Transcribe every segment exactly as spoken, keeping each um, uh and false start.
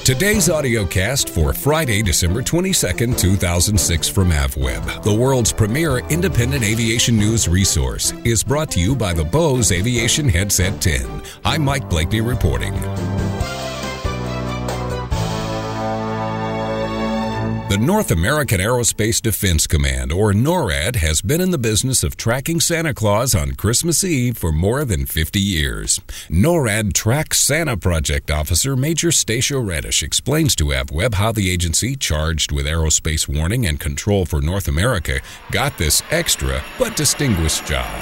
Today's audio cast for Friday, December twenty-second, two thousand six from AvWeb, the world's premier independent aviation news resource, is brought to you by the Bose Aviation Headset ten. I'm Mike Blakeney reporting. The North American Aerospace Defense Command, or NORAD, has been in the business of tracking Santa Claus on Christmas Eve for more than fifty years. NORAD Track Santa Project Officer Major Stacia Reddish explains to AvWeb how the agency, charged with aerospace warning and control for North America, got this extra but distinguished job.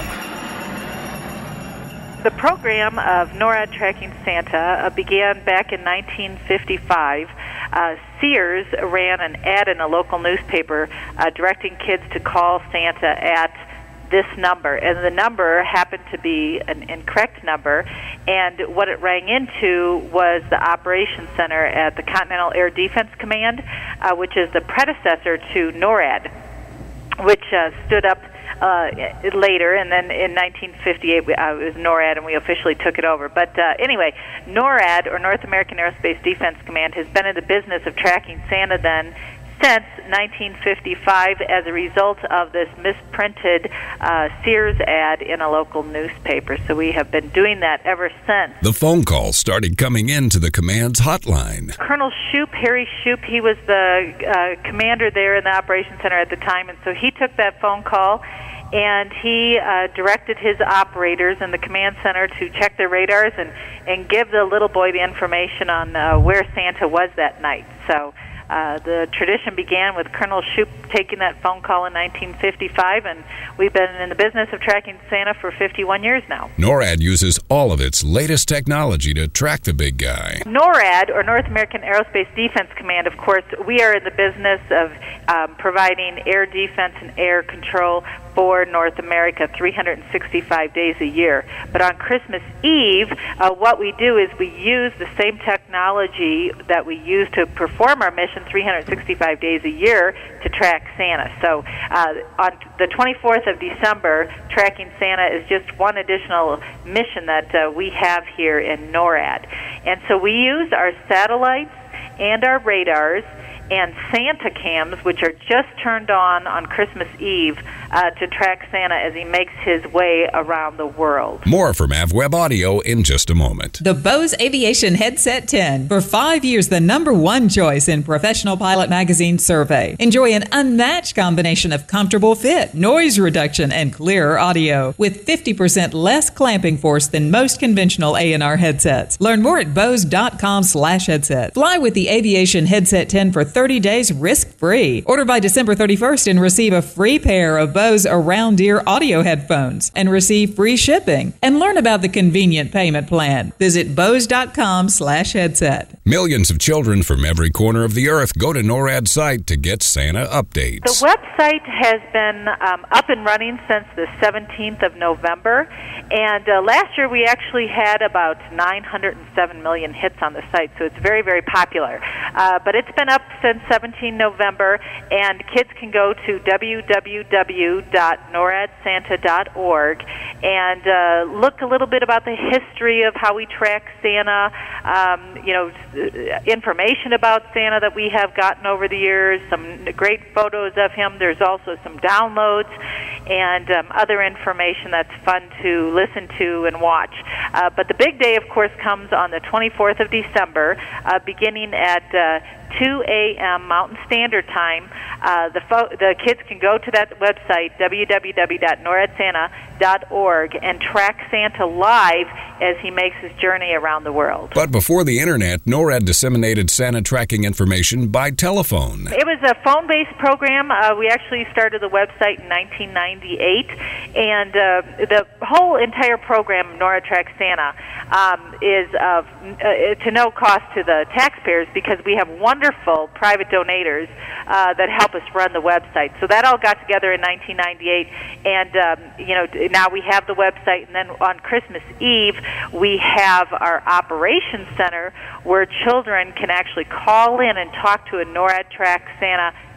The program of NORAD Tracking Santa uh, began back in nineteen fifty-five. Uh, Sears ran an ad in a local newspaper uh, directing kids to call Santa at this number, and the number happened to be an incorrect number, and what it rang into was the operations center at the Continental Air Defense Command, uh, which is the predecessor to NORAD, which uh, stood up Uh, later, and then in nineteen fifty-eight uh, it was NORAD, and we officially took it over. But uh, anyway, NORAD, or North American Aerospace Defense Command, has been in the business of tracking Santa then since nineteen fifty-five as a result of this misprinted uh, Sears ad in a local newspaper. So we have been doing that ever since. The phone calls started coming into the command's hotline. Colonel Shoup, Harry Shoup, he was the uh, commander there in the operations center at the time, and so he took that phone call and he uh, directed his operators in the command center to check their radars and, and give the little boy the information on uh, where Santa was that night. So uh, the tradition began with Colonel Shoup taking that phone call in nineteen fifty-five, and we've been in the business of tracking Santa for fifty-one years now. NORAD uses all of its latest technology to track the big guy. NORAD, or North American Aerospace Defense Command, of course, we are in the business of um, providing air defense and air control for North America three hundred sixty-five days a year. But on Christmas Eve, uh, what we do is we use the same technology that we use to perform our mission three hundred sixty-five days a year to track Santa. So uh, on the twenty-fourth of December, tracking Santa is just one additional mission that uh, we have here in NORAD. And so we use our satellites and our radars and Santa cams, which are just turned on on Christmas Eve, uh, to track Santa as he makes his way around the world. More from AvWeb Audio in just a moment. The Bose Aviation Headset ten. For five years, the number one choice in Professional Pilot Magazine survey. Enjoy an unmatched combination of comfortable fit, noise reduction, and clearer audio with fifty percent less clamping force than most conventional A and R headsets. Learn more at bose.com slash headset. Fly with the Aviation Headset ten for thirty days risk-free. Order by December thirty-first and receive a free pair of Bose Around Ear audio headphones and receive free shipping. And learn about the convenient payment plan. Visit bose.com slash headset. Millions of children from every corner of the earth go to NORAD's site to get Santa updates. The website has been um, up and running since the seventeenth of November, and uh, last year we actually had about nine hundred seven million hits on the site, so it's very, very popular. Uh, but it's been up since seventeenth of November, and kids can go to w w w dot norad santa dot org and uh, look a little bit about the history of how we track Santa, um, you know, information about Santa that we have gotten over the years, some great photos of him. There's also some downloads and um, other information that's fun to listen to and watch. Uh, but the big day, of course, comes on the twenty-fourth of December, uh, beginning at uh, two a.m. Mountain Standard Time. Uh, the, fo- the kids can go to that website, w w w dot norad santa dot org, and track Santa live as he makes his journey around the world. But before the internet, NORAD disseminated Santa tracking information by telephone. It was a phone-based program. Uh, we actually started the website in nineteen ninety-eight, and uh, the whole entire program, NORAD Track Santa, um, is uh, uh, to no cost to the taxpayers because we have wonderful private donators uh, that help us run the website. So that all got together in nineteen ninety-eight, and um, you know, now we have the website, and then on Christmas Eve we have our operations center where children can actually call in and talk to a NORAD Track Santa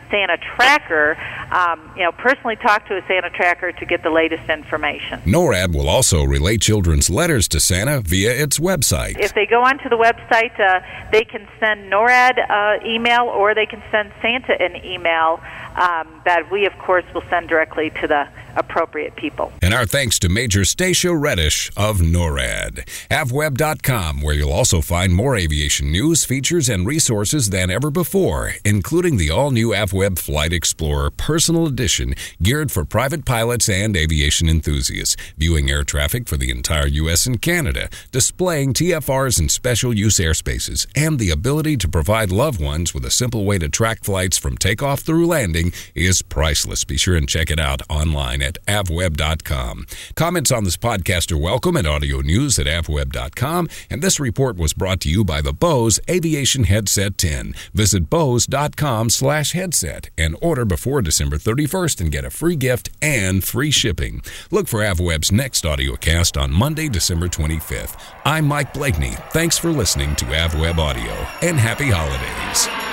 Santa Tracker, um, you know, personally talk to a Santa Tracker to get the latest information. NORAD will also relay children's letters to Santa via its website. If they go onto the website, uh, they can send NORAD uh, email, or they can send Santa an email um, that we, of course, will send directly to the appropriate people. And our thanks to Major Stacia Reddish of NORAD. avweb dot com, where you'll also find more aviation news, features, and resources than ever before, including the all-new AvWeb Flight Explorer Personal Edition, geared for private pilots and aviation enthusiasts, viewing air traffic for the entire U S and Canada, displaying T F Rs in special use airspaces, and the ability to provide loved ones with a simple way to track flights from takeoff through landing is priceless. Be sure and check it out online at avweb dot com. Comments on this podcast are welcome at audio news at avweb dot com, and this report was brought to you by the Bose Aviation Headset ten. Visit bose dot com slash headset and order before December thirty-first and get a free gift and free shipping. Look for AvWeb's next audiocast on Monday, December twenty-fifth. I'm Mike Blakeney. Thanks for listening to AvWeb Audio, and happy holidays.